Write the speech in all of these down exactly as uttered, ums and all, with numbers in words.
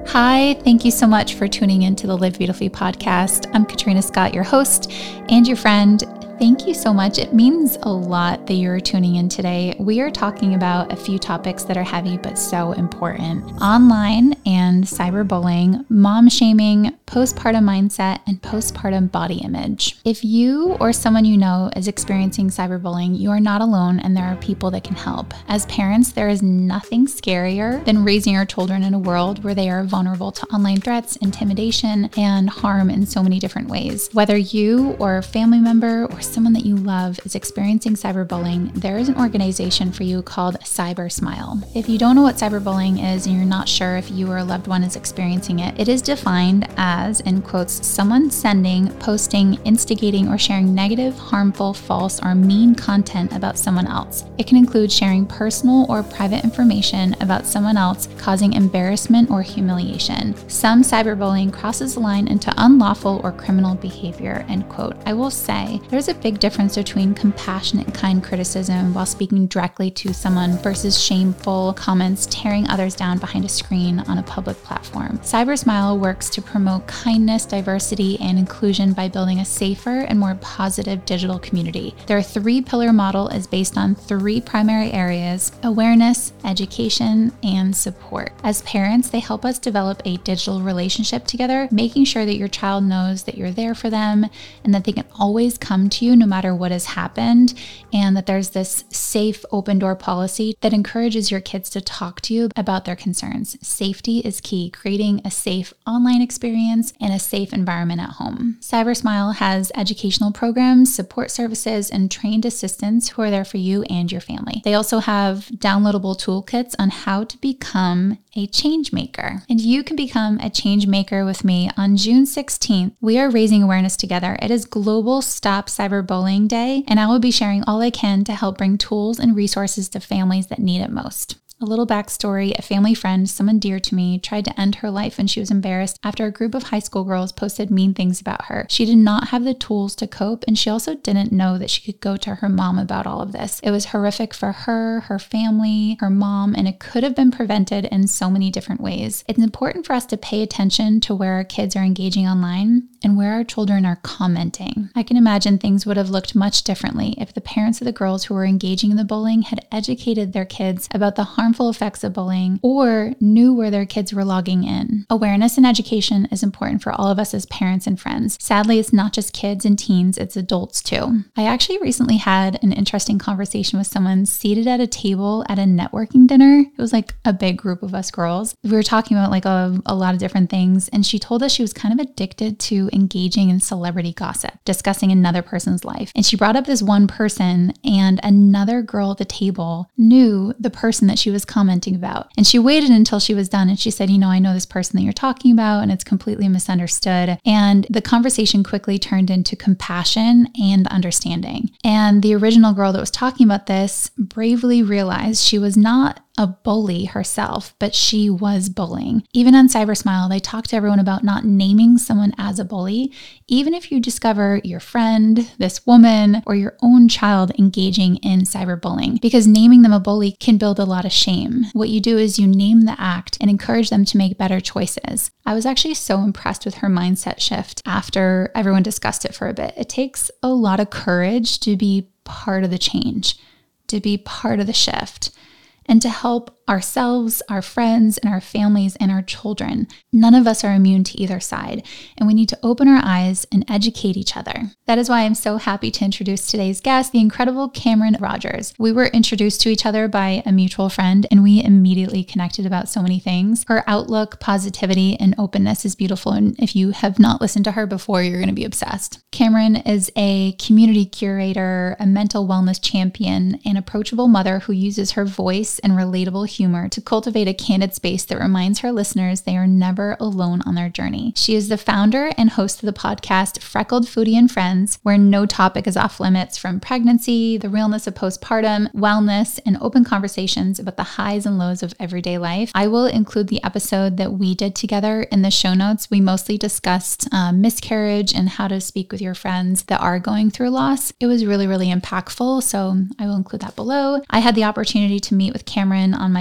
Hi, thank you so much for tuning into the Live Beautifully podcast. I'm Katrina Scott, your host and your friend. Thank you so much. It means a lot that you're tuning in today. We are talking about a few topics that are heavy but so important. Online and cyberbullying, mom shaming, postpartum mindset, and postpartum body image. If you or someone you know is experiencing cyberbullying, you are not alone and there are people that can help. As parents, there is nothing scarier than raising our children in a world where they are vulnerable to online threats, intimidation, and harm in so many different ways. Whether you or a family member or someone that you love is experiencing cyberbullying, there is an organization for you called CyberSmile. If you don't know what cyberbullying is and you're not sure if you or a loved one is experiencing it, it is defined as, in quotes, someone sending, posting, instigating, or sharing negative, harmful, false, or mean content about someone else. It can include sharing personal or private information about someone else, causing embarrassment or humiliation. Some cyberbullying crosses the line into unlawful or criminal behavior, end quote. I will say, there's a big difference between compassionate, kind criticism while speaking directly to someone versus shameful comments tearing others down behind a screen on a public platform. CyberSmile works to promote kindness, diversity, and inclusion by building a safer and more positive digital community. Their three-pillar model is based on three primary areas: awareness, education, and support. As parents, they help us develop a digital relationship together, making sure that your child knows that you're there for them and that they can always come to you no matter what has happened, and that there's this safe open door policy that encourages your kids to talk to you about their concerns. Safety is key, creating a safe online experience and a safe environment at home. CyberSmile has educational programs, support services, and trained assistants who are there for you and your family. They also have downloadable toolkits on how to become a change maker. And you can become a change maker with me on June sixteenth. We are raising awareness together. It is Global Stop Cyberbullying Day, and I will be sharing all I can to help bring tools and resources to families that need it most. A little backstory: a family friend, someone dear to me, tried to end her life when she was embarrassed after a group of high school girls posted mean things about her. She did not have the tools to cope, and she also didn't know that she could go to her mom about all of this. It was horrific for her, her family, her mom, and it could have been prevented in so many different ways. It's important for us to pay attention to where our kids are engaging online and where our children are commenting. I can imagine things would have looked much differently if the parents of the girls who were engaging in the bullying had educated their kids about the harm harmful effects of bullying or knew where their kids were logging in. Awareness and education is important for all of us as parents and friends. Sadly, it's not just kids and teens, it's adults too. I actually recently had an interesting conversation with someone seated at a table at a networking dinner. It was like a big group of us girls. We were talking about like a, a lot of different things, and she told us she was kind of addicted to engaging in celebrity gossip, discussing another person's life. And she brought up this one person, and another girl at the table knew the person that she was commenting about. And she waited until she was done and she said, you know, I know this person that you're talking about and it's completely misunderstood. And the conversation quickly turned into compassion and understanding. And the original girl that was talking about this bravely realized she was not a bully herself, but she was bullying. Even on CyberSmile, they talk to everyone about not naming someone as a bully, even if you discover your friend, this woman, or your own child engaging in cyberbullying, because naming them a bully can build a lot of shame. What you do is you name the act and encourage them to make better choices. I was actually so impressed with her mindset shift after everyone discussed it for a bit. It takes a lot of courage to be part of the change, to be part of the shift, and to help ourselves, our friends, and our families and our children. None of us are immune to either side, and we need to open our eyes and educate each other. That is why I'm so happy to introduce today's guest, the incredible Cameron Rogers. We were introduced to each other by a mutual friend, and we immediately connected about so many things. Her outlook, positivity, and openness is beautiful, and if you have not listened to her before, you're going to be obsessed. Cameron is a community curator, a mental wellness champion, an approachable mother who uses her voice and relatable humor to cultivate a candid space that reminds her listeners they are never alone on their journey. She is the founder and host of the podcast Freckled Foodie and Friends, where no topic is off limits, from pregnancy, the realness of postpartum, wellness, and open conversations about the highs and lows of everyday life. I will include the episode that we did together in the show notes. We mostly discussed uh, miscarriage and how to speak with your friends that are going through loss. It was really, really impactful, so I will include that below. I had the opportunity to meet with Cameron on my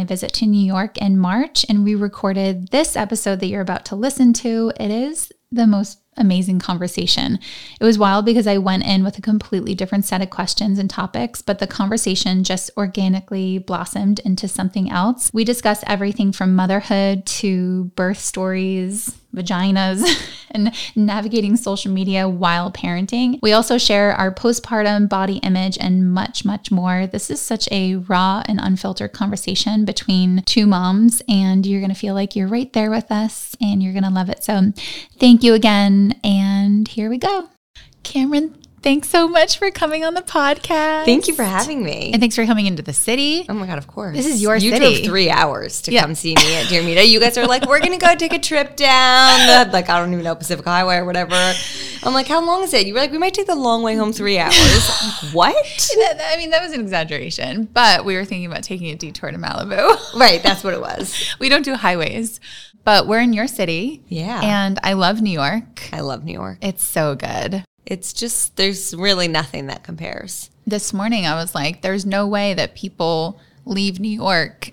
visit to New York in March, and we recorded this episode that you're about to listen to. It is the most amazing conversation. It was wild because I went in with a completely different set of questions and topics, but the conversation just organically blossomed into something else. We discussed everything from motherhood to birth stories, vaginas, and navigating social media while parenting. We also share our postpartum body image and much, much more. This is such a raw and unfiltered conversation between two moms, and you're going to feel like you're right there with us and you're going to love it. So thank you again. And here we go. Cameron, thanks so much for coming on the podcast. Thank you for having me. And thanks for coming into the city. Oh my God, of course. This is your you city. You drove three hours to yeah. come see me at Dear Mita. You guys are like, we're going to go take a trip down the, like, I don't even know, Pacific Highway or whatever. I'm like, how long is it? You were like, we might take the long way home three hours. Like, what? I mean, that was an exaggeration, but we were thinking about taking a detour to Malibu. Right, that's what it was. We don't do highways, but we're in your city. Yeah. And I love New York. I love New York. It's so good. It's just, there's really nothing that compares. This morning I was like, there's no way that people leave New York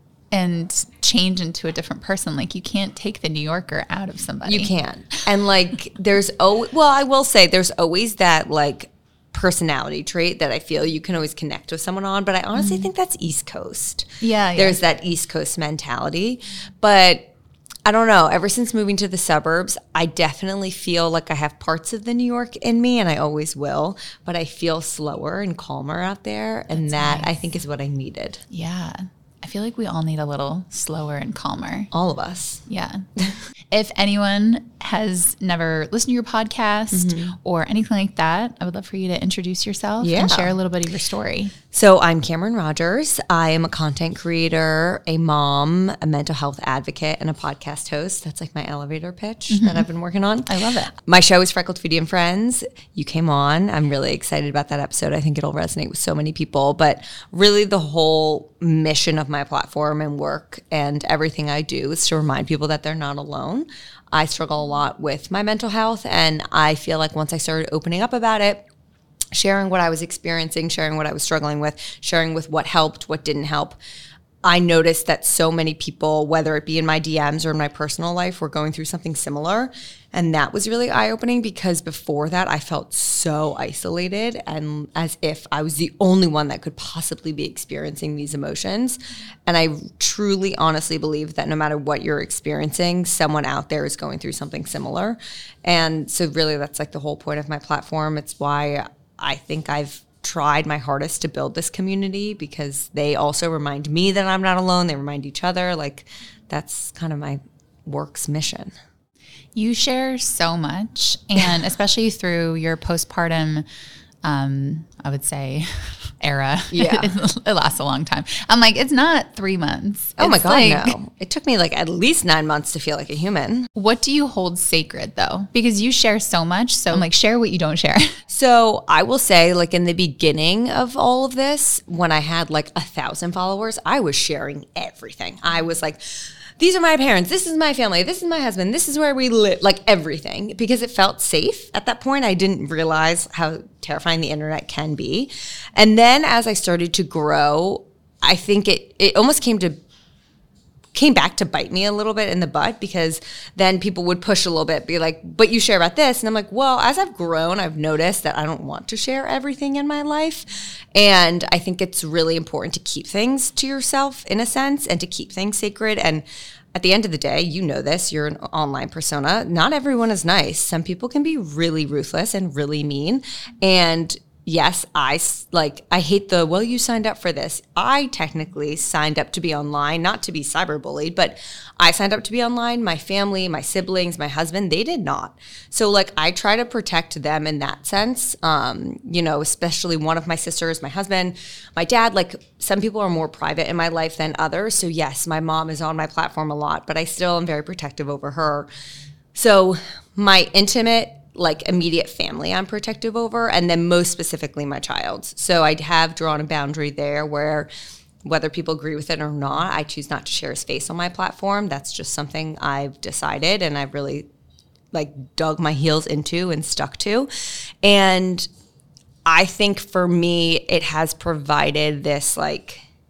and change into a different person. Like, you can't take the New Yorker out of somebody. You can't. And like, there's, oh, well, I will say there's always that like personality trait that I feel you can always connect with someone on. But I honestly mm. think that's East Coast. Yeah, yeah. There's that East Coast mentality. But I don't know. Ever since moving to the suburbs, I definitely feel like I have parts of the New York in me, and I always will. But I feel slower and calmer out there, and That's that nice. I think is what I needed. Yeah. I feel like we all need a little slower and calmer. All of us. Yeah. If anyone has never listened to your podcast mm-hmm. or anything like that, I would love for you to introduce yourself yeah. and share a little bit of your story. So I'm Cameron Rogers. I am a content creator, a mom, a mental health advocate, and a podcast host. That's like my elevator pitch mm-hmm. that I've been working on. I love it. My show is Freckled Foodie and Friends. You came on. I'm really excited about that episode. I think it'll resonate with so many people. But really the whole mission of my platform and work and everything I do is to remind people that they're not alone. I struggle a lot with my mental health, and I feel like once I started opening up about it, sharing what I was experiencing, sharing what I was struggling with, sharing with what helped, what didn't help, I noticed that so many people, whether it be in my D Ms or in my personal life, were going through something similar. And that was really eye-opening because before that, I felt so isolated and as if I was the only one that could possibly be experiencing these emotions. And I truly, honestly believe that no matter what you're experiencing, someone out there is going through something similar. And so really, that's like the whole point of my platform. It's why I think I've tried my hardest to build this community, because they also remind me that I'm not alone. They remind each other. Like, that's kind of my work's mission. You share so much, and especially through your postpartum, um, I would say, era. Yeah. it, it lasts a long time. I'm like, it's not three months. Oh it's my God, like, no. It took me like at least nine months to feel like a human. What do you hold sacred though? Because you share so much. So I'm like, share what you don't share. So I will say, like, in the beginning of all of this, when I had like a thousand followers, I was sharing everything. I was like, these are my parents, this is my family, this is my husband, this is where we live, like everything, because it felt safe. At that point, I didn't realize how terrifying the internet can be. And then as I started to grow, I think it it almost came to came back to bite me a little bit in the butt, because then people would push a little bit, be like, but you share about this. And I'm like, well, as I've grown, I've noticed that I don't want to share everything in my life. And I think it's really important to keep things to yourself in a sense, and to keep things sacred. And at the end of the day, you know this, you're an online persona. Not everyone is nice. Some people can be really ruthless and really mean. And yes, I like, I hate the, well, you signed up for this. I technically signed up to be online, not to be cyberbullied, but I signed up to be online. My family, my siblings, my husband, they did not. So like, I try to protect them in that sense. Um, you know, especially one of my sisters, my husband, my dad, like some people are more private in my life than others. So yes, my mom is on my platform a lot, but I still am very protective over her. So my intimate, like immediate family I'm protective over, and then most specifically my child. So I have drawn a boundary there where whether people agree with it or not, I choose not to share his face on my platform. That's just something I've decided and I've really like dug my heels into and stuck to. And I think for me, it has provided this like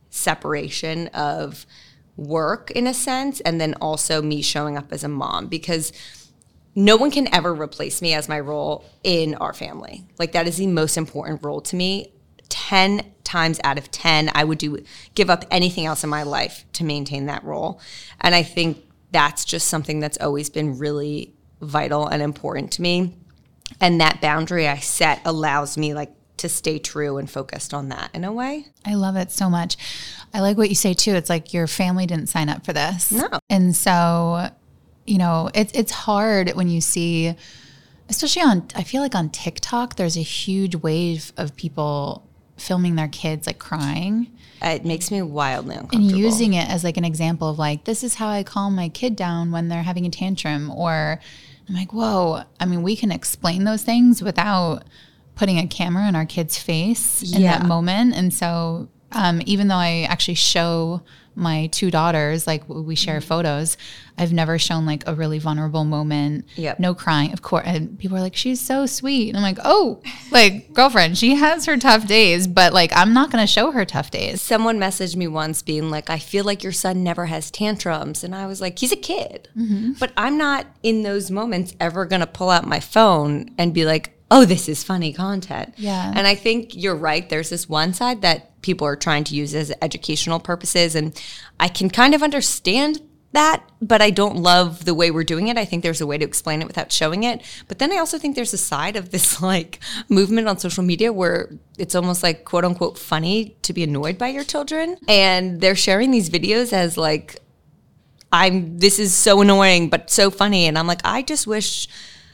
separation of work in a sense, and then also me showing up as a mom, because no one can ever replace me as my role in our family. Like, that is the most important role to me. ten times out of ten, I would do give up anything else in my life to maintain that role. And I think that's just something that's always been really vital and important to me. And that boundary I set allows me like to stay true and focused on that in a way. I love it so much. I like what you say too. It's like your family didn't sign up for this. No. And so, you know, it's it's hard when you see, especially on, I feel like on TikTok, there's a huge wave of people filming their kids like crying. It makes me wildly uncomfortable. And using it as like an example of like, this is how I calm my kid down when they're having a tantrum. Or I'm like, whoa, I mean, we can explain those things without putting a camera in our kid's face in Yeah. that moment. And so um, even though I actually show my two daughters, like we share photos, I've never shown like a really vulnerable moment. Yep. No crying, of course. And people are like, she's so sweet. And I'm like, oh, like girlfriend, she has her tough days, but like, I'm not going to show her tough days. Someone messaged me once being like, I feel like your son never has tantrums. And I was like, he's a kid. Mm-hmm. But I'm not in those moments ever going to pull out my phone and be like, oh, this is funny content. Yeah. And I think you're right. There's this one side that people are trying to use as educational purposes. And I can kind of understand that, but I don't love the way we're doing it. I think there's a way to explain it without showing it. But then I also think there's a side of this like movement on social media where it's almost like quote unquote funny to be annoyed by your children. And they're sharing these videos as like, I'm, this is so annoying, but so funny. And I'm like, I just wish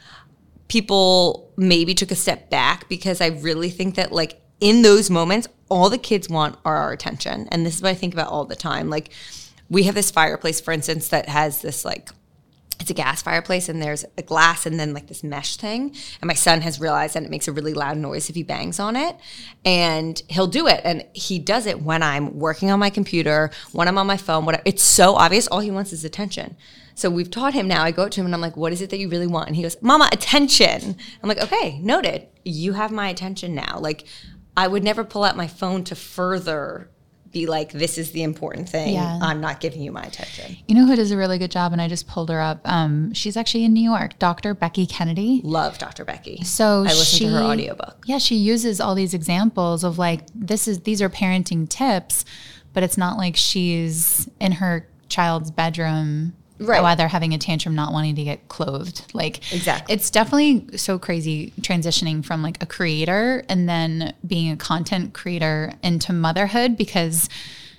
people maybe took a step back, because I really think that like in those moments, all the kids want are our attention. And this is what I think about all the time. Like, we have this fireplace, for instance, that has this like, it's a gas fireplace and there's a glass and then like this mesh thing. And my son has realized that it makes a really loud noise if he bangs on it. And he'll do it. And he does it when I'm working on my computer, when I'm on my phone, whatever. It's so obvious. All he wants is attention. So we've taught him now. I go up to him and I'm like, what is it that you really want? And he goes, Mama, attention. I'm like, okay, noted. You have my attention now. Like, I would never pull out my phone to further be like, this is the important thing. Yeah. I'm not giving you my attention. You know who does a really good job? And I just pulled her up. Um, she's actually in New York, Doctor Becky Kennedy. Love Doctor Becky. So I listened she, to her audiobook. Yeah, she uses all these examples of like, this is these are parenting tips, but it's not like she's in her child's bedroom Right. while they're having a tantrum, not wanting to get clothed. Like, Exactly. it's definitely so crazy transitioning from like a creator and then being a content creator into motherhood, because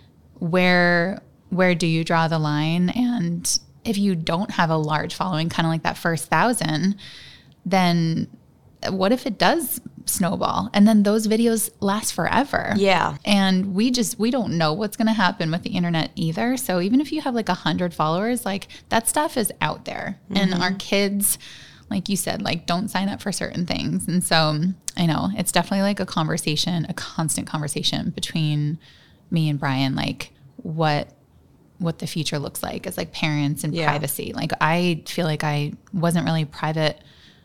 where where do you draw the line? And if you don't have a large following, kind of like that first thousand, then what if it does snowball? And then those videos last forever. Yeah. And we just, we don't know what's going to happen with the internet either. So even if you have like a hundred followers, like that stuff is out there. Mm-hmm. And our kids, like you said, like don't sign up for certain things. And so I know it's definitely like a conversation, a constant conversation between me and Brian, like what what the future looks like as like parents and Yeah. privacy. Like I feel like I wasn't really private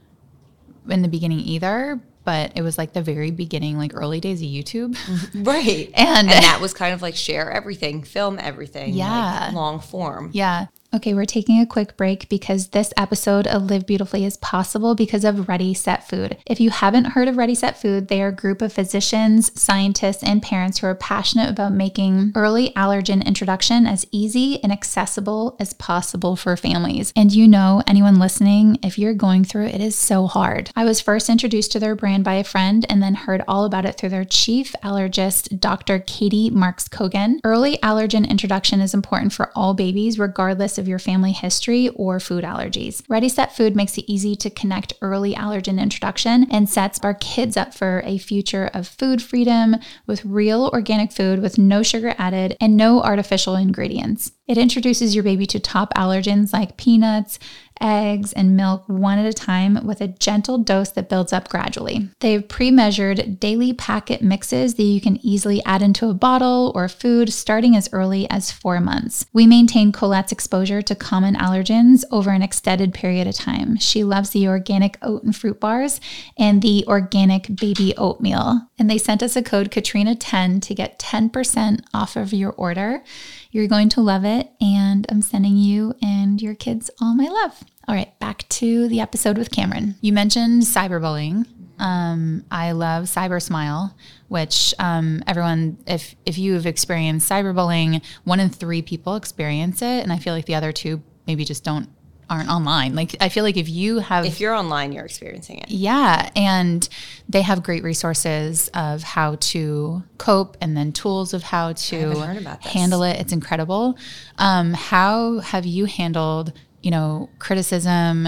in the beginning either, but it was like the very beginning, like early days of YouTube. Right. And, and that was kind of like share everything, film everything, Yeah. like long form. Yeah. Okay, we're taking a quick break because this episode of Live Beautifully is possible because of Ready Set Food. If you haven't heard of Ready Set Food, they are a group of physicians, scientists, and parents who are passionate about making early allergen introduction as easy and accessible as possible for families. And you know, anyone listening, if you're going through it, it is so hard. I was first introduced to their brand by a friend and then heard all about it through their chief allergist, Doctor Katie Marks-Kogan. Early allergen introduction is important for all babies, regardless of your family history or food allergies. Ready Set Food makes it easy to connect early allergen introduction and sets our kids up for a future of food freedom with real organic food with no sugar added and no artificial ingredients. It introduces your baby to top allergens like peanuts, eggs, and milk one at a time with a gentle dose that builds up gradually. They have pre-measured daily packet mixes that you can easily add into a bottle or food starting as early as four months. We maintain Colette's exposure to common allergens over an extended period of time. She loves the organic oat and fruit bars and the organic baby oatmeal. And they sent us a code Katrina ten to get ten percent off of your order. You're going to love it, and I'm sending you and your kids all my love. All right, back to the episode with Cameron. You mentioned cyberbullying. Um, I love Cyber Smile, which um, everyone, if if you've experienced cyberbullying, one in three people experience it, and I feel like the other two maybe just don't aren't online. Like, I feel like if you have... If you're online, you're experiencing it. Yeah, and they have great resources of how to cope and then tools of how to heard about this. handle it. It's incredible. Um, how have you handled, you know, criticism,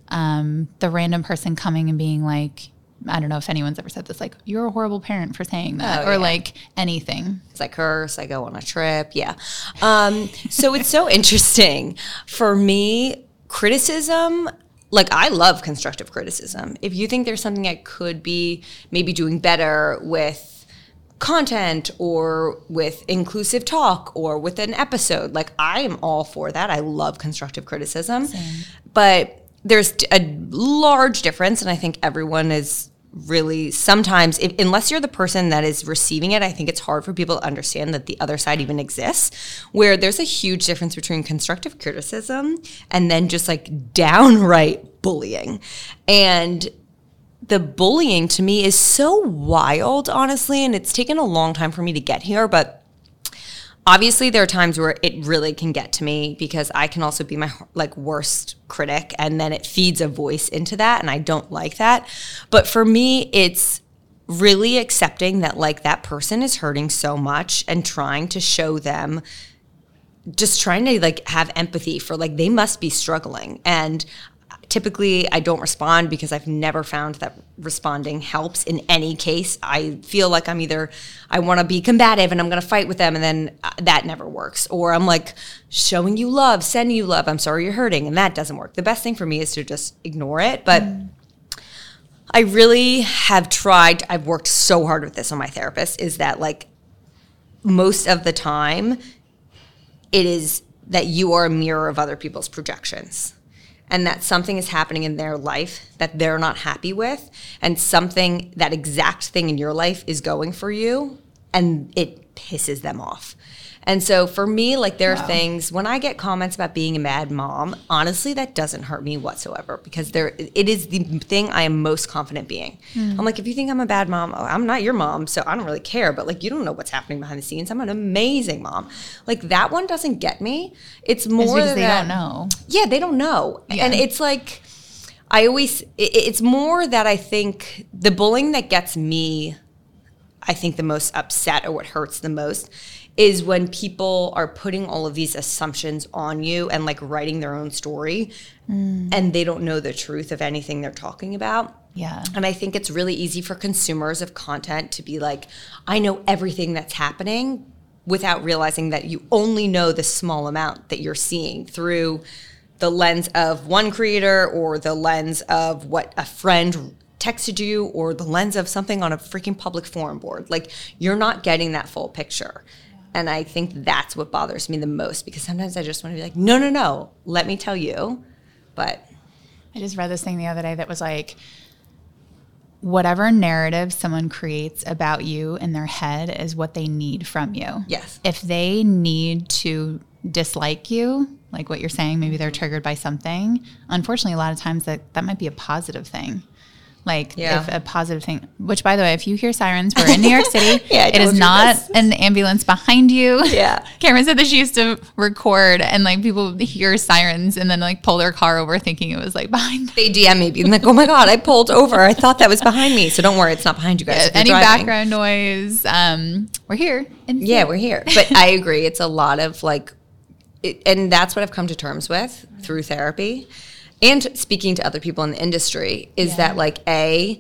um, the random person coming and being like, I don't know if anyone's ever said this, like, you're a horrible parent for saying that, oh, or yeah. like anything. Because I curse, I go on a trip, yeah. Um, so it's so interesting. For me, criticism, like, I love constructive criticism. If you think there's something I could be maybe doing better with content or with inclusive talk or with an episode, like, I am all for that. I love constructive criticism. Same. But there's a large difference, and I think everyone is really sometimes, if, unless you're the person that is receiving it, I think it's hard for people to understand that the other side even exists, where there's a huge difference between constructive criticism and then just like downright bullying. And the bullying to me is so wild, honestly, and it's taken a long time for me to get here, but obviously there are times where it really can get to me because I can also be my like worst critic, and then it feeds a voice into that, and I don't like that. But for me, it's really accepting that like that person is hurting so much and trying to show them, just trying to like have empathy for like they must be struggling. And typically I don't respond because I've never found that responding helps in any case. I feel like I'm either, I want to be combative and I'm going to fight with them, and then that never works. Or I'm like showing you love, sending you love, I'm sorry you're hurting, and that doesn't work. The best thing for me is to just ignore it. But mm. I really have tried, I've worked so hard with this on my therapist, is that like most of the time it is that you are a mirror of other people's projections. And that something is happening in their life that they're not happy with, and something, that exact thing in your life is going for you, and it pisses them off. And so for me, like there are wow. things, when I get comments about being a bad mom, honestly, that doesn't hurt me whatsoever, because there, it is the thing I am most confident being. Mm. I'm like, if you think I'm a bad mom, I'm not your mom, so I don't really care, but like, you don't know what's happening behind the scenes. I'm an amazing mom. Like that one doesn't get me. It's more it's because that, they don't know. Yeah, they don't know. Yeah. And it's like, I always, it, it's more that I think the bullying that gets me, I think the most upset, or what hurts the most, is when people are putting all of these assumptions on you and like writing their own story, mm. and they don't know the truth of anything they're talking about. Yeah. And I think it's really easy for consumers of content to be like, I know everything that's happening, without realizing that you only know the small amount that you're seeing through the lens of one creator, or the lens of what a friend texted you, or the lens of something on a freaking public forum board. Like, you're not getting that full picture. And I think that's what bothers me the most, because sometimes I just want to be like, no, no, no, let me tell you. But I just read this thing the other day that was like, whatever narrative someone creates about you in their head is what they need from you. Yes. If they need to dislike you, like what you're saying, maybe they're triggered by something. Unfortunately, a lot of times that, that might be a positive thing. Like yeah. if a positive thing, which by the way, if you hear sirens, we're in New York City. yeah, it is not this. An ambulance behind you. Yeah. Cameron said that she used to record and like people hear sirens and then like pull their car over thinking it was like behind them. They D M me being like, oh my God, I pulled over. I thought that was behind me. So don't worry, it's not behind you guys. Yeah, any driving. Background noise, um, we're here. Yeah, we're here. But I agree. It's a lot of like, it, and that's what I've come to terms with through therapy. And speaking to other people in the industry is yeah. that like, A,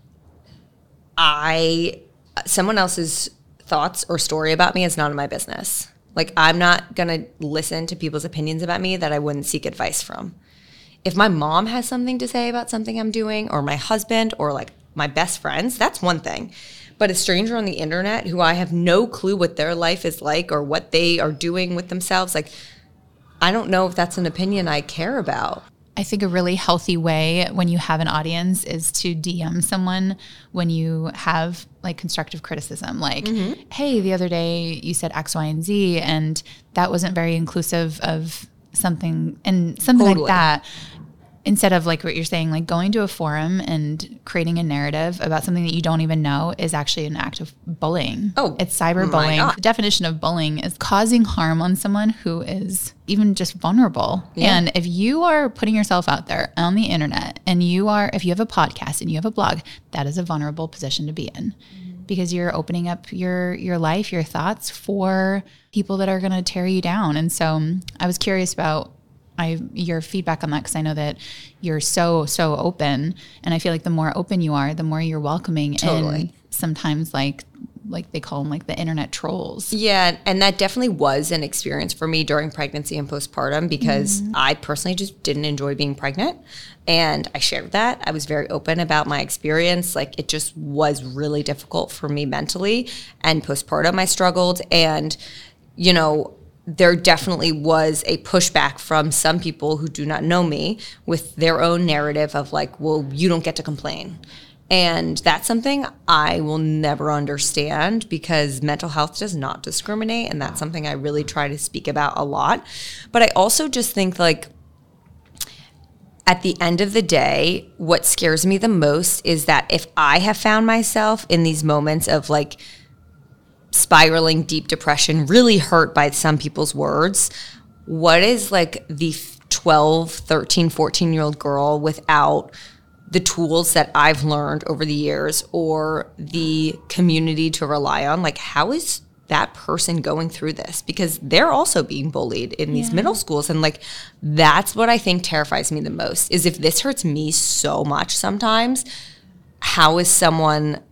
I, someone else's thoughts or story about me is none of my business. Like, I'm not going to listen to people's opinions about me that I wouldn't seek advice from. if my mom has something to say about something I'm doing, or my husband, or like my best friends, that's one thing. But a stranger on the internet who I have no clue what their life is like or what they are doing with themselves, like, I don't know if that's an opinion I care about. I think a really healthy way when you have an audience is to D M someone when you have like constructive criticism. Like, mm-hmm. hey, the other day you said X, Y, and Z, and that wasn't very inclusive of something, and something totally. like that. Instead of like what you're saying, like going to a forum and creating a narrative about something that you don't even know is actually an act of bullying. Oh, it's cyberbullying. The definition of bullying is causing harm on someone who is even just vulnerable. Yeah. And if you are putting yourself out there on the internet, and you are, if you have a podcast and you have a blog, that is a vulnerable position to be in, mm-hmm. because you're opening up your your life, your thoughts for people that are going to tear you down. And so um, I was curious about I, your feedback on that, because I know that you're so, so open. And I feel like the more open you are, the more you're welcoming. Totally. And sometimes like, like they call them like the internet trolls. Yeah. And that definitely was an experience for me during pregnancy and postpartum, because mm-hmm. I personally just didn't enjoy being pregnant. And I shared that. I was very open about my experience. Like, it just was really difficult for me mentally. And postpartum, I struggled. And, you know, there definitely was a pushback from some people who do not know me with their own narrative of like, well, you don't get to complain. And that's something I will never understand, because mental health does not discriminate. And that's something I really try to speak about a lot. But I also just think like, at the end of the day, what scares me the most is that if I have found myself in these moments of like, spiraling deep depression, really hurt by some people's words, what is like the twelve, thirteen, fourteen year old girl without the tools that I've learned over the years or the community to rely on? Like, how is that person going through this? Because they're also being bullied in these yeah. middle schools. And like, that's what I think terrifies me the most, is if this hurts me so much sometimes, how is someone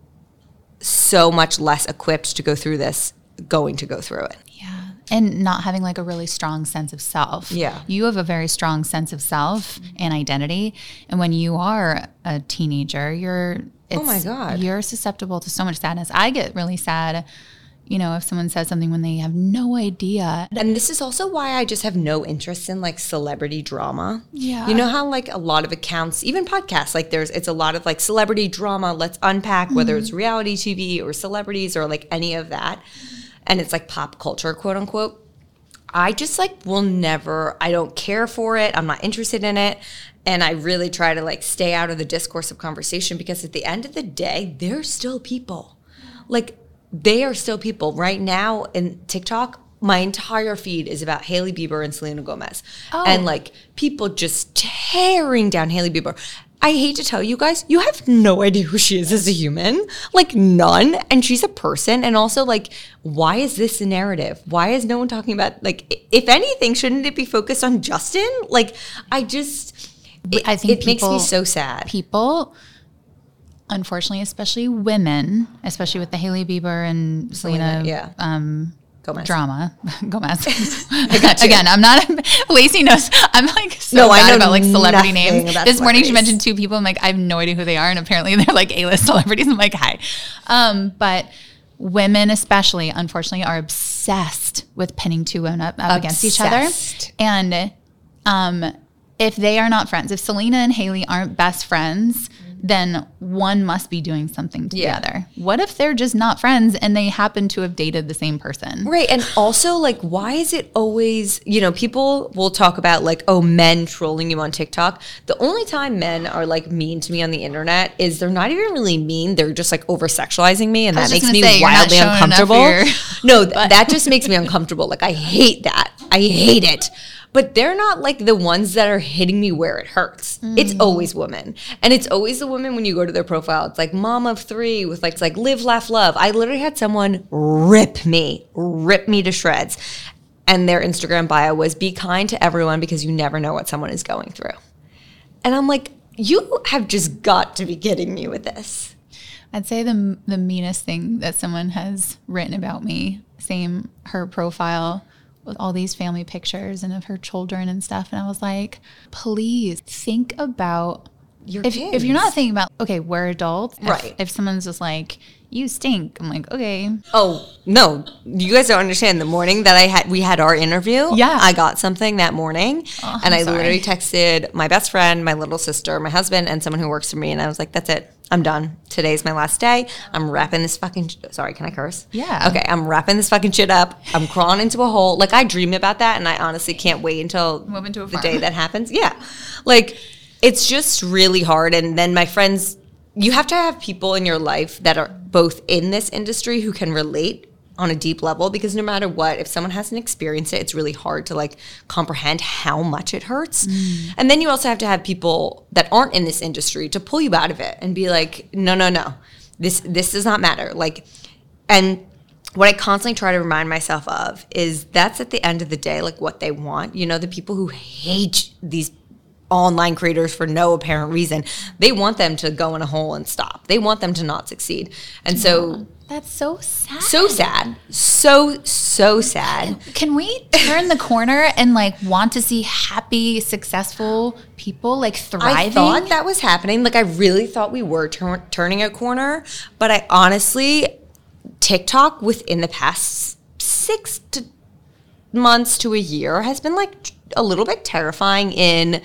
so much less equipped to go through this going to go through it? Yeah. And not having like a really strong sense of self. Yeah. You have a very strong sense of self and identity. And when you are a teenager, you're, it's, oh my God, you're susceptible to so much sadness. I get really sad, you know, if someone says something when they have no idea. And this is also why I just have no interest in like celebrity drama. Yeah. You know how like a lot of accounts, even podcasts, like there's, it's a lot of like celebrity drama. Let's unpack whether mm-hmm. it's reality T V or celebrities or like any of that. And it's like pop culture, quote unquote. I just like will never, I don't care for it. I'm not interested in it. And I really try to like stay out of the discourse of conversation, because at the end of the day, they're still people. Like, they are still people. Right now in TikTok, my entire feed is about Hailey Bieber and Selena Gomez. Oh. And like people just tearing down Hailey Bieber. I hate to tell you guys, you have no idea who she is as a human. Like, none. And she's a person. And also, like, why is this a narrative? Why is no one talking about, like, if anything, shouldn't it be focused on Justin? Like, I just, it, I think it people, makes me so sad. People, unfortunately, especially women, especially with the Hailey Bieber and Selena, Selena yeah. um, Gomez. drama. Gomez. Again, I'm not, Lacey knows, I'm like so no, bad I know about like celebrity names. This morning she mentioned two people. I'm like, I have no idea who they are. And apparently they're like A-list celebrities. I'm like, hi. Um, but women especially, unfortunately, are obsessed with pinning two women up, up against each other. And um, if they are not friends, if Selena and Hailey aren't best friends, then one must be doing something together. Yeah. What if they're just not friends and they happen to have dated the same person? Right. And also, like, why is it always, you know, people will talk about like, oh, men trolling you on TikTok. The only time men are like mean to me on the internet is they're not even really mean. They're just like over sexualizing me. And that makes me say, wildly uncomfortable. No, th- that just makes me uncomfortable. Like, I hate that. I hate it. But they're not like the ones that are hitting me where it hurts. Mm. It's always women. And it's always the women when you go to their profile. It's like mom of three with like, it's like live, laugh, love. I literally had someone rip me, rip me to shreds. And their Instagram bio was be kind to everyone because you never know what someone is going through. And I'm like, you have just got to be kidding me with this. I'd say the the meanest thing that someone has written about me, same her profile, with all these family pictures and of her children and stuff. And I was like, please think about Your if, kids. if you're not thinking about, okay, we're adults. If- Right. If, someone's just like, you stink. I'm like, okay. Oh, no. You guys don't understand. The morning that I had, we had our interview. Yeah. I got something that morning. Oh, and I'm I sorry. literally texted my best friend, my little sister, my husband, and someone who works for me. And I was like, that's it. I'm done. Today's my last day. I'm wrapping this fucking, sh- sorry, can I curse? Yeah. Okay. I'm wrapping this fucking shit up. I'm crawling into a hole. Like, I dream about that. And I honestly can't wait until Move into a the farm. day that happens. Yeah. Like, it's just really hard. And then my friends, you have to have people in your life that are both in this industry who can relate on a deep level, because no matter what, if someone hasn't experienced it, it's really hard to like comprehend how much it hurts. Mm. And then you also have to have people that aren't in this industry to pull you out of it and be like, no, no, no, this, this does not matter. Like, and what I constantly try to remind myself of is that's at the end of the day, like what they want. You know, the people who hate these online creators for no apparent reason, they want them to go in a hole and stop. They want them to not succeed. And so that's so sad. So sad. So, so sad. Can we turn the corner and like want to see happy, successful people like thriving? I thought that was happening. Like I really thought we were tur- turning a corner, but I honestly, TikTok within the past six to months to a year has been like a little bit terrifying in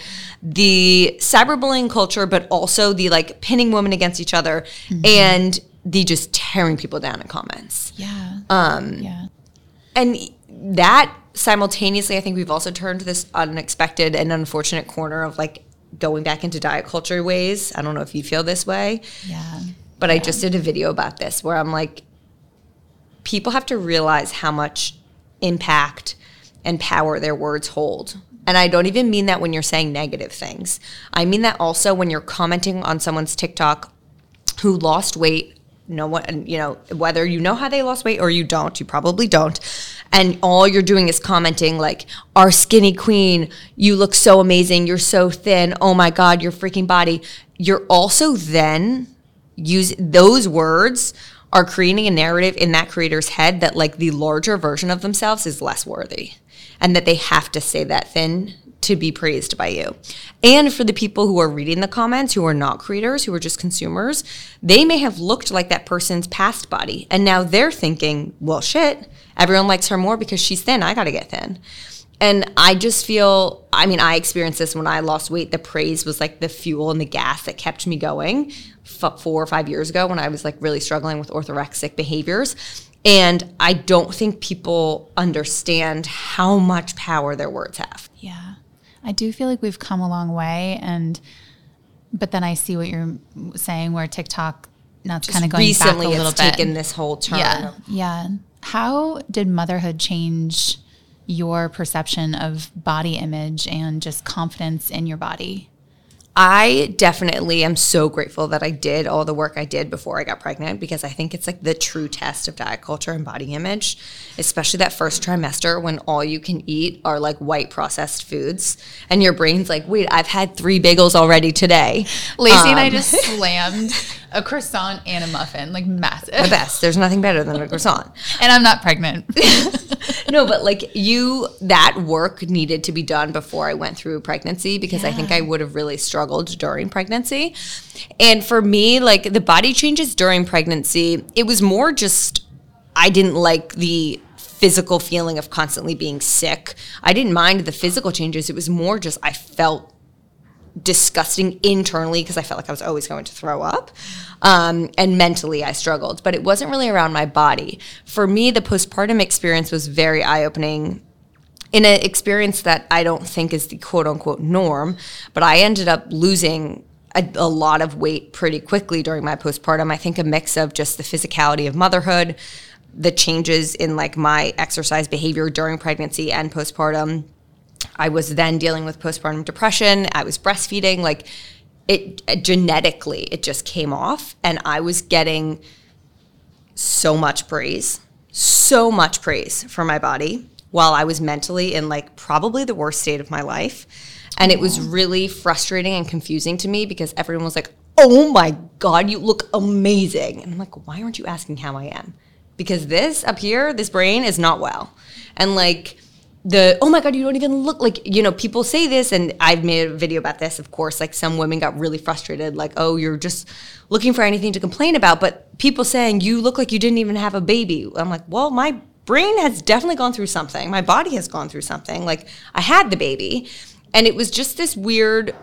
the cyberbullying culture, but also the like pinning women against each other mm-hmm. and the just tearing people down in comments. Yeah. Um, yeah. And that simultaneously, I think we've also turned to this unexpected and unfortunate corner of like going back into diet culture ways. I don't know if you feel this way. Yeah. But yeah. I just did a video about this where I'm like, people have to realize how much impact and power their words hold. And I don't even mean that when you're saying negative things. I mean that also when you're commenting on someone's TikTok who lost weight, no one, you know, whether you know how they lost weight or you don't, you probably don't. And all you're doing is commenting like, our skinny queen, you look so amazing, you're so thin, oh my God, your freaking body. You're also then use those words are creating a narrative in that creator's head that like the larger version of themselves is less worthy and that they have to stay that thin to be praised by you. And for the people who are reading the comments, who are not creators, who are just consumers, they may have looked like that person's past body. And now they're thinking, well, shit, everyone likes her more because she's thin. I got to get thin. And I just feel, I mean, I experienced this when I lost weight. The praise was like the fuel and the gas that kept me going f- four or five years ago when I was like really struggling with orthorexic behaviors. And I don't think people understand how much power their words have. Yeah. I do feel like we've come a long way. And, but then I see what you're saying where TikTok, now it's kind of going back a little bit. Recently it's taken this whole turn. Yeah. Yeah. How did motherhood change your perception of body image and just confidence in your body? I definitely am so grateful that I did all the work I did before I got pregnant, because I think it's like the true test of diet culture and body image, especially that first trimester when all you can eat are like white processed foods and your brain's like, wait, I've had three bagels already today. Lacey um, and I just slammed a croissant and a muffin, like massive. The best. There's nothing better than a croissant. And I'm not pregnant. No, but like you, that work needed to be done before I went through pregnancy, because yeah. I think I would have really struggled during pregnancy. And for me, like the body changes during pregnancy, it was more just, I didn't like the physical feeling of constantly being sick. I didn't mind the physical changes. It was more just, I felt disgusting internally because I felt like I was always going to throw up. Um, and mentally I struggled, but it wasn't really around my body. For me, the postpartum experience was very eye-opening in an experience that I don't think is the quote unquote norm, but I ended up losing a, a lot of weight pretty quickly during my postpartum. I think a mix of just the physicality of motherhood, the changes in like my exercise behavior during pregnancy and postpartum. I was then dealing with postpartum depression. I was breastfeeding. Like it, it genetically, it just came off, and I was getting so much praise, so much praise for my body while I was mentally in like probably the worst state of my life. And it was really frustrating and confusing to me because everyone was like, oh my God, you look amazing. And I'm like, why aren't you asking how I am? Because this up here, this brain is not well. And like, the, oh my God, you don't even look like, you know, people say this, and I've made a video about this, of course, like some women got really frustrated, like, oh, you're just looking for anything to complain about. But people saying, you look like you didn't even have a baby. I'm like, well, my brain has definitely gone through something. My body has gone through something. Like, I had the baby. And it was just this weird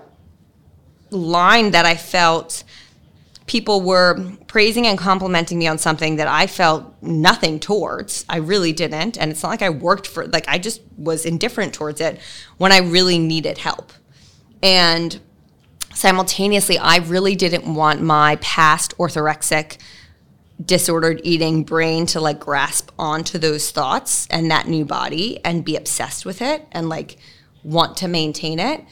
line that I felt people were praising and complimenting me on something that I felt nothing towards. I really didn't. And it's not like I worked for, like, I just was indifferent towards it when I really needed help. And simultaneously, I really didn't want my past orthorexic, disordered eating brain to like grasp onto those thoughts and that new body and be obsessed with it and like want to maintain it.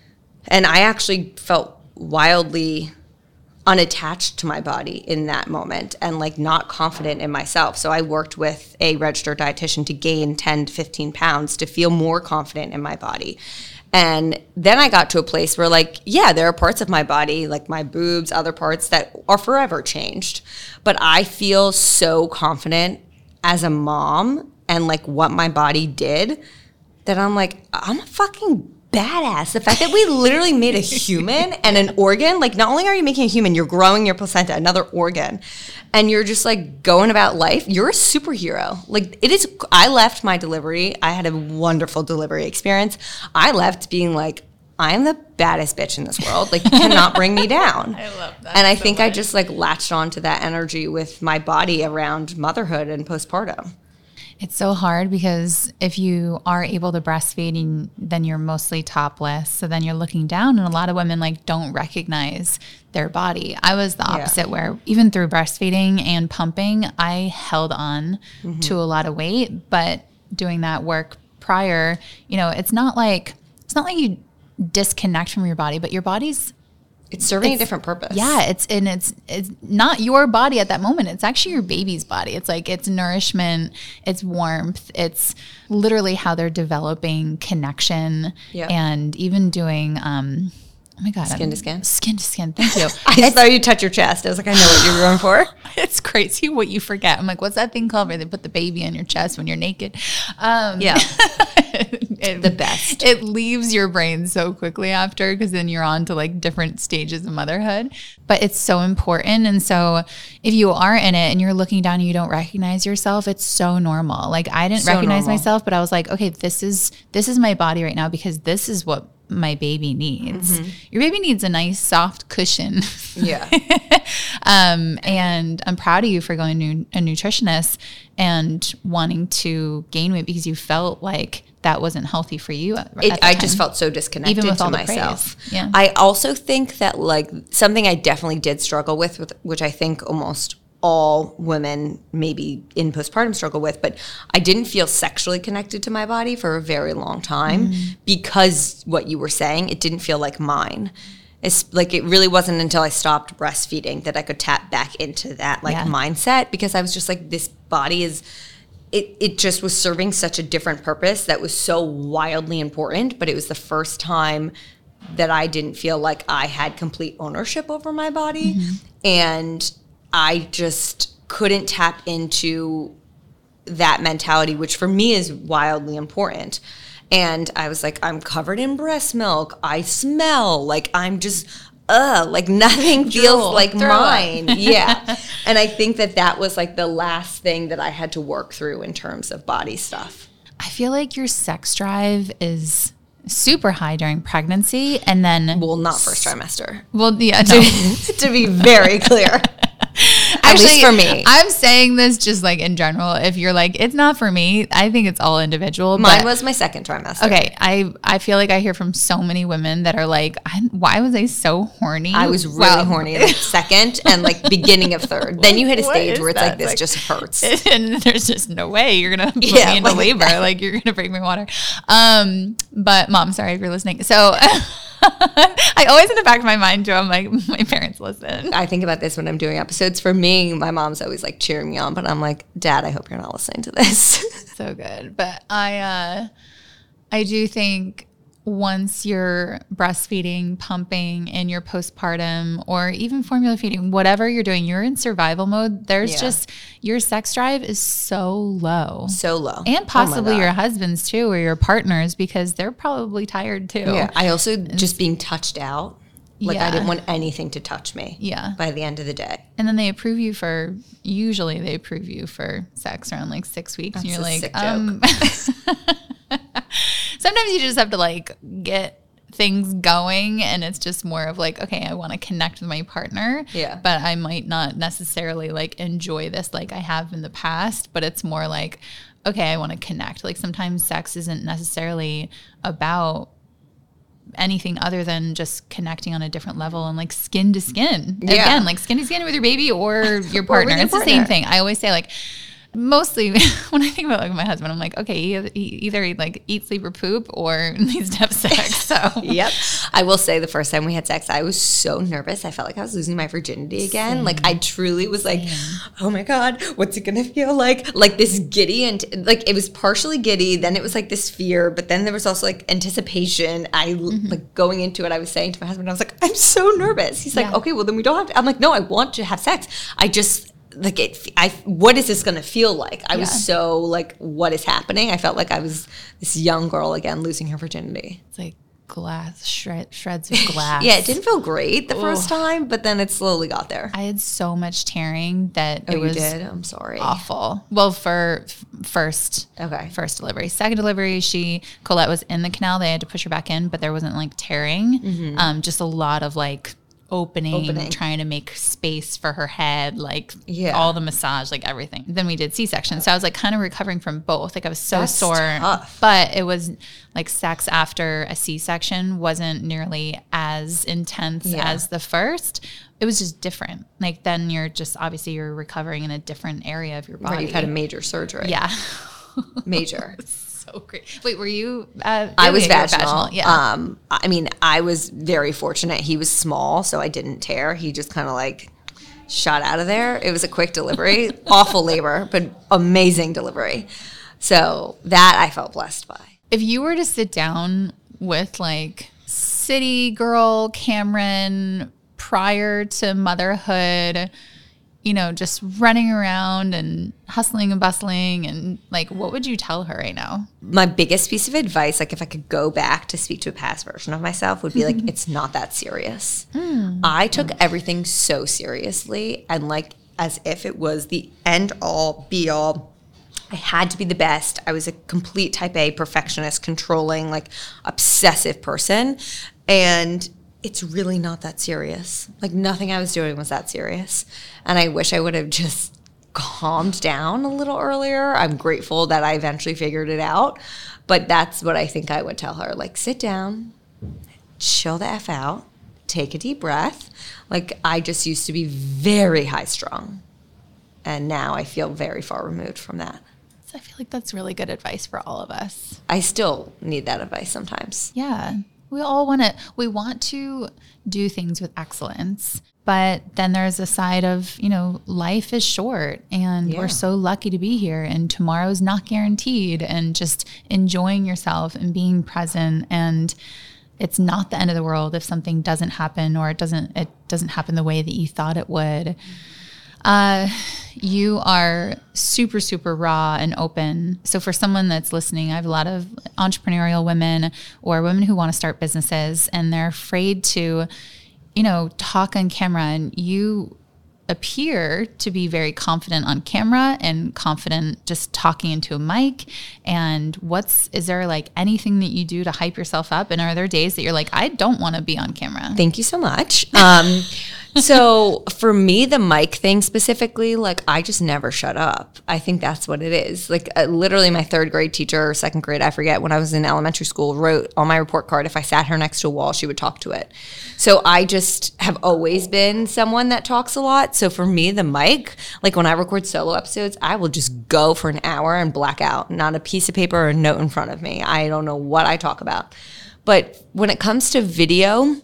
And I actually felt wildly unattached to my body in that moment and like not confident in myself. So I worked with a registered dietitian to gain ten to fifteen pounds to feel more confident in my body. And then I got to a place where like, yeah, there are parts of my body, like my boobs, other parts that are forever changed. But I feel so confident as a mom and like what my body did that I'm like, I'm a fucking badass. The fact that we literally made a human and an organ, like not only are you making a human, you're growing your placenta, another organ, and you're just like going about life. You're a superhero. Like it is, I left my delivery. I had a wonderful delivery experience. I left being like, I am the baddest bitch in this world. Like you cannot bring me down. I love that. And I so think much. I just like latched onto that energy with my body around motherhood and postpartum. It's so hard because if you are able to breastfeed, and then you're mostly topless. So then you're looking down, and a lot of women like don't recognize their body. I was the opposite, yeah. where even through breastfeeding and pumping, I held on mm-hmm. to a lot of weight. But doing that work prior, you know, it's not like it's not like you disconnect from your body, but your body's It's serving it's, a different purpose. Yeah, it's and it's it's not your body at that moment. It's actually your baby's body. It's like it's nourishment, it's warmth, it's literally how they're developing connection yep. and even doing um oh my God. Skin I'm, to skin. Skin to skin. Thank you. I saw you touch your chest. I was like, I know what you're going for. It's crazy what you forget. I'm like, what's that thing called where they put the baby on your chest when you're naked? Um, yeah. it, the best. It leaves your brain so quickly after, because then you're on to like different stages of motherhood. But it's so important. And so if you are in it and you're looking down and you don't recognize yourself, it's so normal. Like I didn't so recognize normal. myself, but I was like, okay, this is this is my body right now, because this is what my baby needs. Mm-hmm. Your baby needs a nice soft cushion. Yeah. um, and I'm proud of you for going to a nutritionist and wanting to gain weight because you felt like that wasn't healthy for you. At, it, at I time. just felt so disconnected Even with to all the myself. praise. Yeah. I also think that like something I definitely did struggle with, with, which I think almost all women maybe in postpartum struggle with, but I didn't feel sexually connected to my body for a very long time mm. because what you were saying, it didn't feel like mine. It's like it really wasn't until I stopped breastfeeding that I could tap back into that like yeah. mindset, because I was just like, this body is, it, it just was serving such a different purpose that was so wildly important, but it was the first time that I didn't feel like I had complete ownership over my body. Mm-hmm. And I just couldn't tap into that mentality, which for me is wildly important. And I was like, I'm covered in breast milk. I smell like I'm just, uh, like nothing feels Drool, like mine. Yeah. And I think that that was like the last thing that I had to work through in terms of body stuff. I feel like your sex drive is super high during pregnancy, and then well, not first trimester. Well, yeah, no. to, to be very clear. At Actually, least for me. I'm saying this just like in general. If you're like, it's not for me, I think it's all individual. Mine but, was my second trimester. Okay. I, I feel like I hear from so many women that are like, I'm, why was I so horny? I was really well, horny like second and like beginning of third. Then you hit a stage where it's that? like, this like, just hurts. And there's just no way you're going to put yeah, me into like labor. That. Like you're going to bring me water. Um, but mom, sorry if you're listening. So I always in the back of my mind, Joe, I'm like, my parents listen. I think about this when I'm doing episodes. For me, my mom's always like cheering me on, but I'm like, Dad, I hope you're not listening to this. So good. But I, uh, I do think once you're breastfeeding, pumping, and you're postpartum, or even formula feeding, whatever you're doing, you're in survival mode. There's Yeah. just, your sex drive is so low. So low. And possibly Oh my your God. husband's too, or your partners, because they're probably tired too. Yeah. I also just being touched out. Like Yeah. I didn't want anything to touch me. Yeah. By the end of the day. And then they approve you for, usually they approve you for sex around like six weeks. That's and you're a like, sick um, sometimes you just have to like get things going, and it's just more of like, okay, I want to connect with my partner. Yeah. But I might not necessarily like enjoy this like I have in the past, but it's more like, okay, I want to connect. Like sometimes sex isn't necessarily about anything other than just connecting on a different level and like skin to skin. Yeah. Again, like skin to skin with your baby or your partner. your It's the same partner. thing. I always say like, mostly when I think about like my husband, I'm like, okay, he, he either he like eat, sleep, or poop, or needs to have sex. So Yep. I will say the first time we had sex, I was so nervous. I felt like I was losing my virginity again. Same. Like I truly was like, oh my God, what's it going to feel like? Like this giddy and like it was partially giddy. Then it was like this fear, but then there was also like anticipation. I Mm-hmm. like going into it, I was saying to my husband, I was like, I'm so nervous. He's like, Yeah. okay, well then we don't have to. I'm like, no, I want to have sex. I just, like it, I, what is this going to feel like? I was Yeah. so like, what is happening? I felt like I was this young girl again, losing her virginity. it's like glass, shred, shreds of glass. Yeah, it didn't feel great the first Ugh. time, but then it slowly got there. I had so much tearing that Oh, it you was did? I'm sorry. awful. Well, for f- first, Okay. first delivery, second delivery, she Colette was in the canal. They had to push her back in, but there wasn't like tearing. Um, just a lot of like opening, Opening. trying to make space for her head, like Yeah. all the massage, like everything. Then we did C-section, so I was like kind of recovering from both. Like I was so That's sore, tough. but it was like sex after a C-section wasn't nearly as intense Yeah. as the first. It was just different. Like then you're just obviously you're recovering in a different area of your body. Right, you've had a major surgery. yeah. Major. So great. Wait, were you? Uh, I was yeah, you were vaginal. Yeah. Um, I mean, I was very fortunate. He was small, so I didn't tear. He just kind of like shot out of there. It was a quick delivery, awful labor, but amazing delivery. So that I felt blessed by. If you were to sit down with like city girl Cameron prior to motherhood, you know, just running around and hustling and bustling, and like, what would you tell her right now? My biggest piece of advice, like if I could go back to speak to a past version of myself, would be like, it's not that serious. I took everything so seriously and like as if it was the end all be all. I had to be the best. I was a complete type A perfectionist, controlling, like obsessive person. And it's really not that serious. Like nothing I was doing was that serious. And I wish I would have just calmed down a little earlier. I'm grateful that I eventually figured it out. But that's what I think I would tell her. Like, sit down, chill the F out, take a deep breath. Like, I just used to be very high strung. And now I feel very far removed from that. So I feel like that's really good advice for all of us. I still need that advice sometimes. Yeah. We all want to, we want to do things with excellence, but then there's a side of, you know, life is short and Yeah. we're so lucky to be here and tomorrow's not guaranteed, and just enjoying yourself and being present. And it's not the end of the world if something doesn't happen, or it doesn't, it doesn't happen the way that you thought it would. Uh, you are super, super raw and open. So for someone that's listening, I have a lot of entrepreneurial women or women who want to start businesses, and they're afraid to, you know, talk on camera. And you appear to be very confident on camera and confident just talking into a mic. And what's, is there like anything that you do to hype yourself up? And are there days that you're like, I don't want to be on camera? Thank you so much. Um, so for me, the mic thing specifically, like I just never shut up. I think that's what it is. Like uh, literally my third grade teacher or second grade, I forget, when I was in elementary school, wrote on my report card, if I sat her next to a wall, she would talk to it. So I just have always been someone that talks a lot. So for me, the mic, like when I record solo episodes, I will just go for an hour and black out, not a piece of paper or a note in front of me. I don't know what I talk about. But when it comes to video,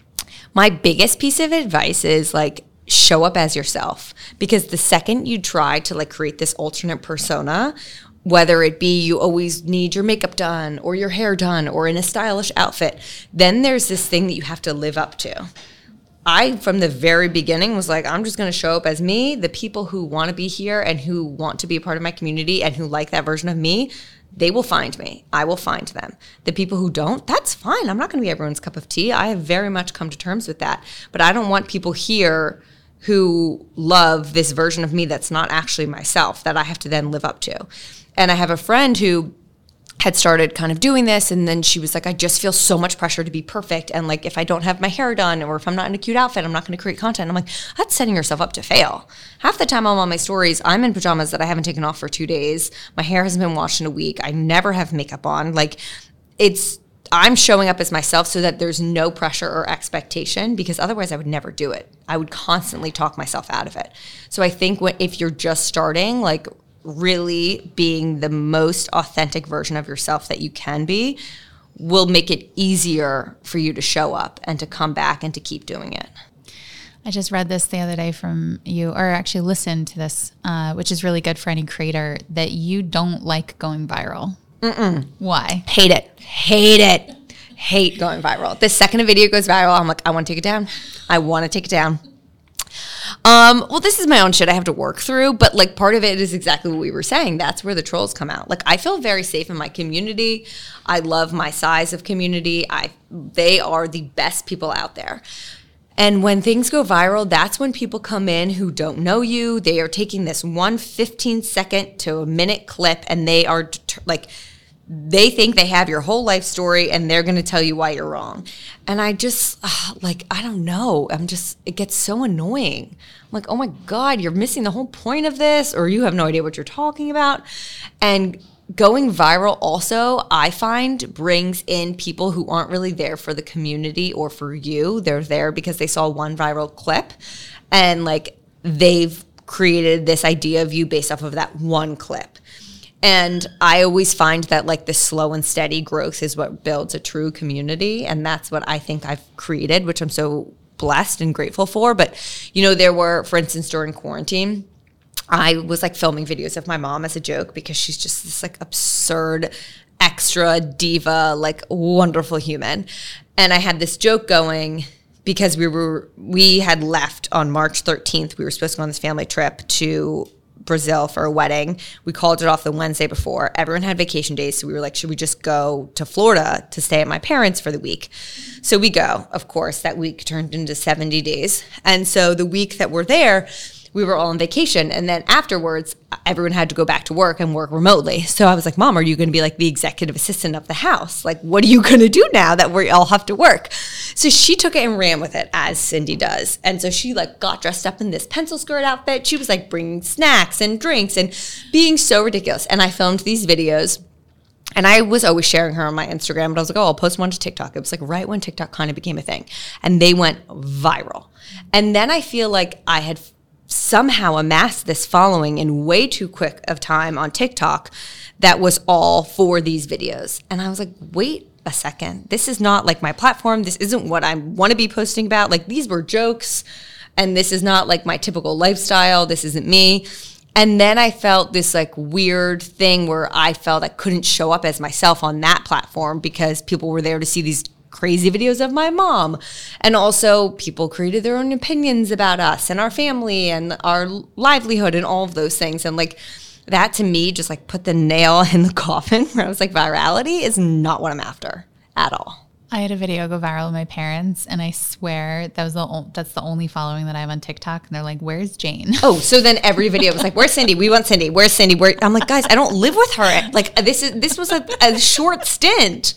my biggest piece of advice is like show up as yourself, because the second you try to like create this alternate persona, whether it be you always need your makeup done or your hair done or in a stylish outfit, then there's this thing that you have to live up to. I, from the very beginning, was like, I'm just going to show up as me. The people who want to be here and who want to be a part of my community and who like that version of me, they will find me. I will find them. The people who don't, that's fine. I'm not going to be everyone's cup of tea. I have very much come to terms with that. But I don't want people here who love this version of me that's not actually myself, that I have to then live up to. And I have a friend who had started kind of doing this, and then she was like, I just feel so much pressure to be perfect, and like if I don't have my hair done or if I'm not in a cute outfit, I'm not going to create content. I'm like, that's setting yourself up to fail. Half the time I'm on my stories, I'm in pajamas that I haven't taken off for two days. My hair hasn't been washed in a week. I never have makeup on. Like, it's I'm showing up as myself so that there's no pressure or expectation, because otherwise I would never do it. I would constantly talk myself out of it. So I think when, if you're just starting, like really being the most authentic version of yourself that you can be will make it easier for you to show up and to come back and to keep doing it. I just read this the other day from you, or actually listened to this, uh, which is really good for any creator, that you don't like going viral. Mm-mm. Why? Hate it. Hate it. Hate going viral. The second a video goes viral, I'm like, I want to take it down. I want to take it down. Um, well, this is my own shit I have to work through, but like part of it is exactly what we were saying. That's where the trolls come out. Like, I feel very safe in my community. I love my size of community. I they are the best people out there. And when things go viral, that's when people come in who don't know you. They are taking this one fifteen second to a minute clip, and they are deter- like, they think they have your whole life story, and they're going to tell you why you're wrong. And I just, uh, like, I don't know. I'm just, it gets so annoying. I'm like, oh my God, you're missing the whole point of this, or you have no idea what you're talking about. And going viral also, I find, brings in people who aren't really there for the community or for you. They're there because they saw one viral clip, and like they've created this idea of you based off of that one clip. And I always find that like the slow and steady growth is what builds a true community. And that's what I think I've created, which I'm so blessed and grateful for. But, you know, there were, for instance, during quarantine, I was like filming videos of my mom as a joke, because she's just this like absurd, extra diva, like wonderful human. And I had this joke going because we were, we had left on March thirteenth. We were supposed to go on this family trip to Brazil for a wedding. We called it off the Wednesday before. Everyone had vacation days, so we were like, should we just go to Florida to stay at my parents for the week? So we go. Of course, that week turned into seventy days. And so the week that we're there, we were all on vacation. And then afterwards, everyone had to go back to work and work remotely. So I was like, Mom, are you going to be like the executive assistant of the house? Like, what are you going to do now that we all have to work? So she took it and ran with it, as Cindy does. And so she like got dressed up in this pencil skirt outfit. She was like bringing snacks and drinks and being so ridiculous. And I filmed these videos. And I was always sharing her on my Instagram, but I was like, oh, I'll post one to TikTok. It was like right when TikTok kind of became a thing. And they went viral. And then I feel like I had somehow amassed this following in way too quick of time on TikTok that was all for these videos. And I was like, wait a second. This is not like my platform. This isn't what I want to be posting about. Like, these were jokes, and this is not like my typical lifestyle. This isn't me. And then I felt this like weird thing where I felt I couldn't show up as myself on that platform because people were there to see these crazy videos of my mom. And also people created their own opinions about us and our family and our livelihood and all of those things. And like that to me just like put the nail in the coffin where I was like, virality is not what I'm after at all. I had a video go viral with my parents, and I swear that was the o- that's the only following that I have on TikTok. And they're like, "Where's Jane?" Oh, so then every video was like, "Where's Cindy? We want Cindy. Where's Cindy?" Where I'm like, guys, I don't live with her. Like this is this was a, a short stint.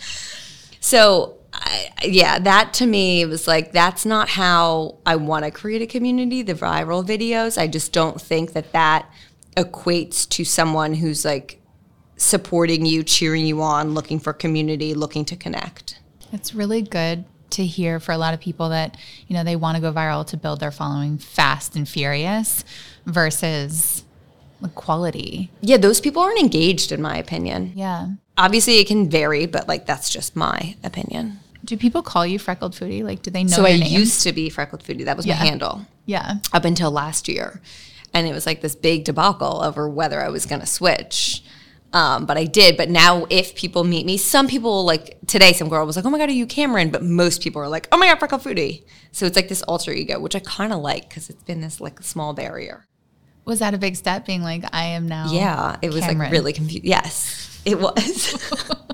So I, yeah, that to me was like, that's not how I want to create a community. The viral videos, I just don't think that that equates to someone who's like supporting you, cheering you on, looking for community, looking to connect. It's really good to hear for a lot of people that, you know, they want to go viral to build their following fast and furious versus quality. Yeah, those people aren't engaged, in my opinion. Yeah. Obviously, it can vary, but like that's just my opinion. Do people call you Freckled Foodie? Like, do they know so your I name? used to be Freckled Foodie. That was Yeah. my handle. Yeah. Up until last year. And it was like this big debacle over whether I was going to switch. Um, but I did. But now if people meet me, some people like today, some girl was like, oh my God, are you Cameron? But most people are like, oh my God, Freckled Foodie. So it's like this alter ego, which I kind of like because it's been this like small barrier. Was that a big step being like, I am now Yeah, it was Cameron? like really confusing. Yes, it was.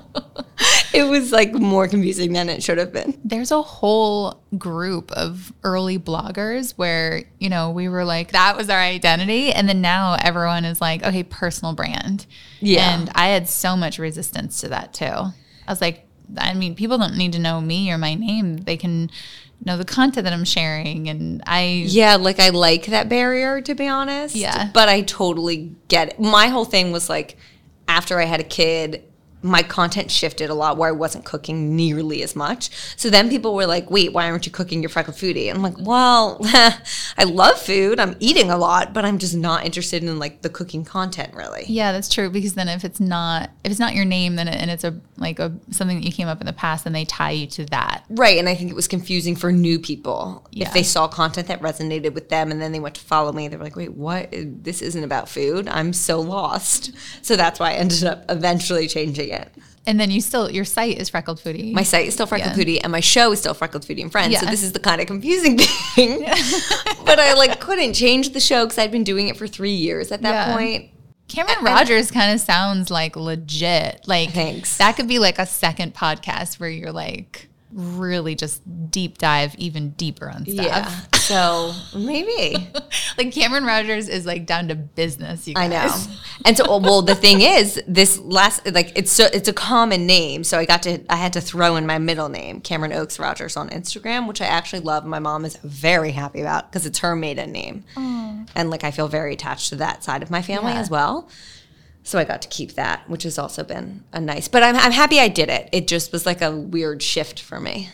It was like more confusing than it should have been. There's a whole group of early bloggers where, you know, we were like, that was our identity. And then now everyone is like, okay, personal brand. Yeah. And I had so much resistance to that too. I was like, I mean, people don't need to know me or my name. They can know the content that I'm sharing. And I... Yeah, like I like that barrier, to be honest. Yeah. But I totally get it. My whole thing was like, after I had a kid, my content shifted a lot where I wasn't cooking nearly as much. So then people were like, wait, why aren't you cooking your Freckled Foodie? And I'm like, well, I love food. I'm eating a lot, but I'm just not interested in like the cooking content really. Yeah, that's true. Because then if it's not, if it's not your name, then it, and it's a, like a, something that you came up in the past, then they tie you to that. Right. And I think it was confusing for new people. Yeah. If they saw content that resonated with them and then they went to follow me, they were like, wait, what? This isn't about food. I'm so lost. So that's why I ended up eventually changing it. And then you still, your site is Freckled Foodie. My site is still Freckled Yeah. Foodie, and my show is still Freckled Foodie and Friends. Yeah. So this is the kind of confusing thing. But I like couldn't change the show because I'd been doing it for three years at that Yeah. point. Cameron Rogers kind of sounds like legit. Like Thanks. that could be like a second podcast where you're like really just deep dive even deeper on stuff. Yeah. So maybe. Like Cameron Rogers is like down to business, you guys. I know. And so, well, the thing is, this last, like, it's so, it's a common name. So I got to, I had to throw in my middle name, Cameron Oaks Rogers, on Instagram, which I actually love. My mom is very happy about because it's her maiden name. Aww. And like, I feel very attached to that side of my family Yeah. as well. So I got to keep that, which has also been a nice, but I'm, I'm happy I did it. It just was like a weird shift for me.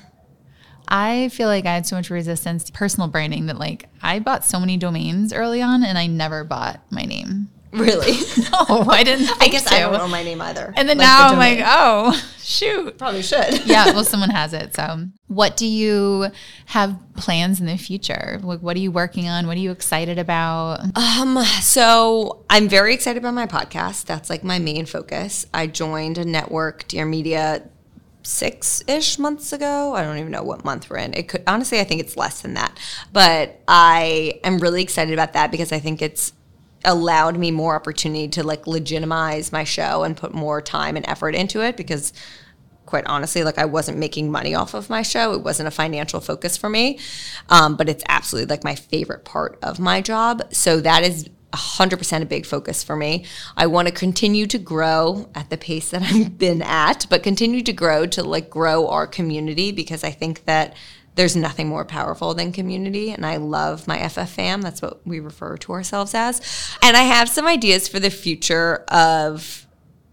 I feel like I had so much resistance to personal branding that like I bought so many domains early on and I never bought my name. Really? No, I didn't think I guess to. I don't know my name either. And then Like now the I'm like, domain. oh, shoot. Probably should. Yeah, well, someone has it. So what do you have plans in the future? Like, what are you working on? What are you excited about? Um, so I'm very excited about my podcast. That's like my main focus. I joined a network, Dear Media, six-ish months ago. I don't even know what month we're in. It could, honestly, I think it's less than that. But I am really excited about that because I think it's allowed me more opportunity to like legitimize my show and put more time and effort into it because quite honestly, like I wasn't making money off of my show. It wasn't a financial focus for me. Um, but it's absolutely like my favorite part of my job. So that is one hundred percent a big focus for me. I want to continue to grow at the pace that I've been at, but continue to grow to like grow our community because I think that there's nothing more powerful than community. And I love my F F fam. That's what we refer to ourselves as. And I have some ideas for the future of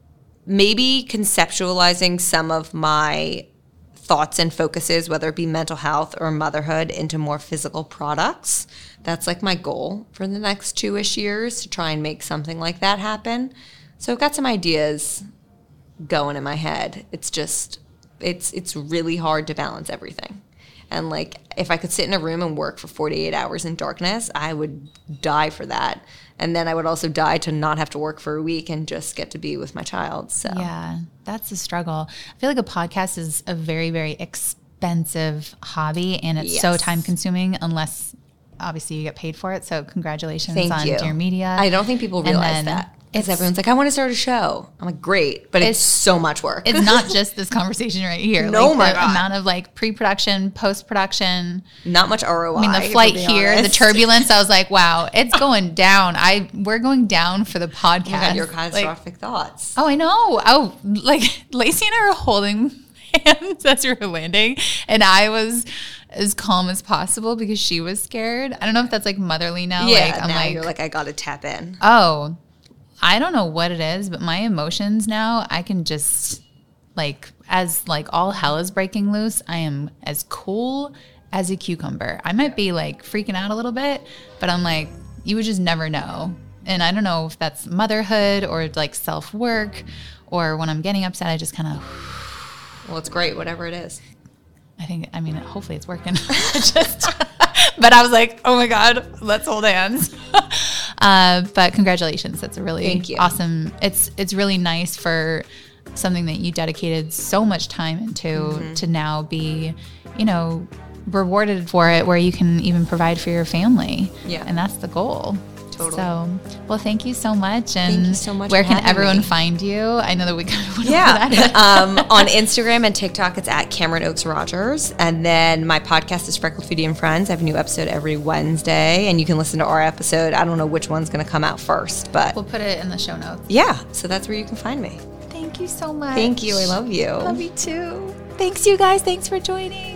maybe conceptualizing some of my thoughts and focuses, whether it be mental health or motherhood, into more physical products. That's like my goal for the next two-ish years, to try and make something like that happen. So I've got some ideas going in my head. It's just, it's it's really hard to balance everything. And like, if I could sit in a room and work for forty-eight hours in darkness, I would die for that. And then I would also die to not have to work for a week and just get to be with my child. So Yeah, that's a struggle. I feel like a podcast is a very, very expensive hobby and it's so Yes. time consuming unless obviously you get paid for it. So congratulations Thank on you. Dear Media. I don't think people And realize then that. Because it's- everyone's like, I want to start a show. I'm like, great, but it's, It's- so much work. It's not just this conversation right here. No, like my the God. amount of like pre-production, post-production. not much R O I. I mean, the if flight we're being here, the honest. turbulence. I was like, wow, it's going down. I we're going down for the podcast. Oh my God, your Like, catastrophic thoughts. oh, I know. Oh, like Lacey and I were holding hands as we were landing, and I was as calm as possible because she was scared. I don't know if that's like motherly now. yeah, like, I'm now like, you're like, I got to tap in. oh, I don't know what it is, but my emotions now, I can just like, as like all hell is breaking loose, I am as cool as a cucumber. I might be like freaking out a little bit, but I'm like, you would just never know. And I don't know if that's motherhood or like self-work, or when I'm getting upset, I just kind of, Well, it's great, whatever it is. I think, I mean, hopefully it's working. Just, but I was like, oh my God, let's hold hands. Uh, but congratulations. That's a really Thank you. awesome. It's, it's really nice for something that you dedicated so much time into mm-hmm. to now be, you know, rewarded for it, where you can even provide for your family. Yeah. And that's the goal. Totally. So, well, thank you so much. And thank you so much. Where can everyone me. find you? I know that we kind of went yeah. over that. um, on Instagram and TikTok, it's at Cameron Oaks Rogers. And then my podcast is Freckled Foodie and Friends. I have a new episode every Wednesday, and you can listen to our episode. I don't know which one's going to come out first, but we'll put it in the show notes. Yeah. So that's where you can find me. Thank you so much. Thank you. I love you. Love you too. Thanks, you guys. Thanks for joining.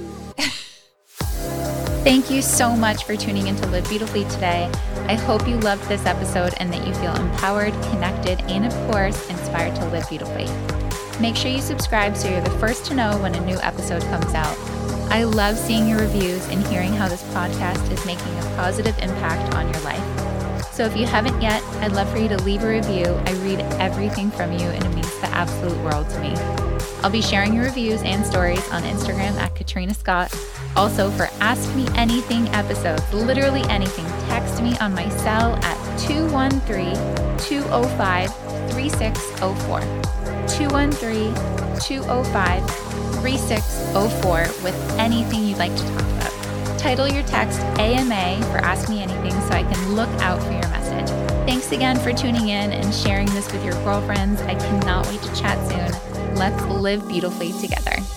Thank you so much for tuning in to Live Beautifully today. I hope you loved this episode and that you feel empowered, connected, and of course, inspired to live beautifully. Make sure you subscribe so you're the first to know when a new episode comes out. I love seeing your reviews and hearing how this podcast is making a positive impact on your life. So if you haven't yet, I'd love for you to leave a review. I read everything from you and it means the absolute world to me. I'll be sharing your reviews and stories on Instagram at Katrina Scott. Also, for Ask Me Anything episodes, literally anything, text me on my cell at two one three, two oh five, three six oh four. two one three, two oh five, three six oh four with anything you'd like to talk about. Title your text A M A for Ask Me Anything so I can look out for your message. Thanks again for tuning in and sharing this with your girlfriends. I cannot wait to chat soon. Let's live beautifully together.